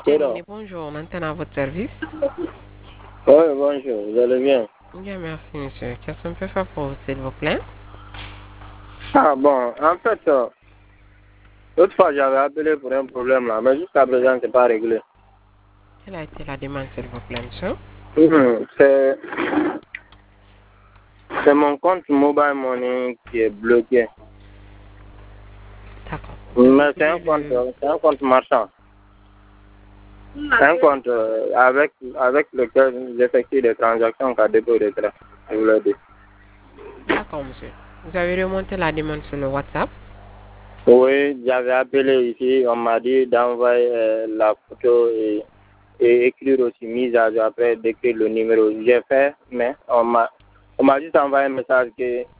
terminé. Bonjour, maintenant à votre service. Oui, bonjour, vous allez bien? Bien, merci, monsieur. Qu'est-ce qu'on peut faire pour vous, s'il vous plaît? Ah bon, en fait, l'autre fois j'avais appelé pour un problème là, mais jusqu'à présent c'est pas réglé. Quelle a été la demande, s'il vous plaît, monsieur? C'est mon compte Mobile Money qui est bloqué. D'accord. Mais c'est un compte marchand. C'est un compte avec lequel j'effectue des transactions qu'à dépôt de retrait. Je vous le dis. D'accord, monsieur. Vous avez remonté la demande sur le WhatsApp? Oui, j'avais appelé ici, on m'a dit d'envoyer la photo et écrire aussi mise à jour après d'écrire le numéro. J'ai fait, mais on m'a juste envoyé un message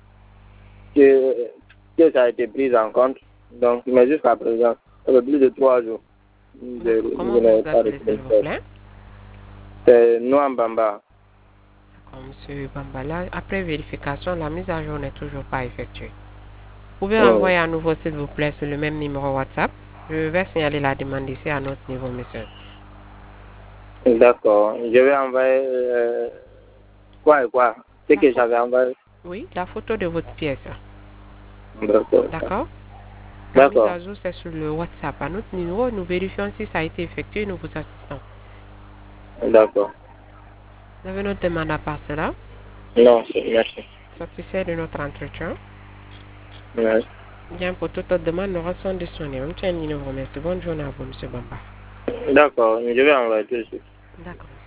que ça a été pris en compte. Donc, mais jusqu'à présent, ça fait plus de 3 jours. Comment Je vous n'ai vous pas appelez, reçu de s'il vous message. plaît? C'est Noambamba. D'accord, monsieur Bambala. Après vérification, la mise à jour n'est toujours pas effectuée. Vous pouvez Oui. envoyer à nouveau, s'il vous plaît, sur le même numéro WhatsApp. Je vais signaler la demande ici à notre niveau, monsieur. D'accord. Je vais envoyer quoi et quoi? Ce La que photo, j'avais envoyé. oui, la photo de votre pièce. D'accord. D'accord? La mise D'accord. à jour, c'est sur le WhatsApp. À notre numéro, nous vérifions si ça a été effectué et nous vous assistons. D'accord. Vous avez notre demande à part cela? Non, merci. Satisfait de notre entretien? Merci. Bien, pour toute autre demande, nous restons disponibles. Nous vous remercie. Bonne journée à vous, monsieur Bamba. D'accord, je vais envoyer tout de suite. D'accord.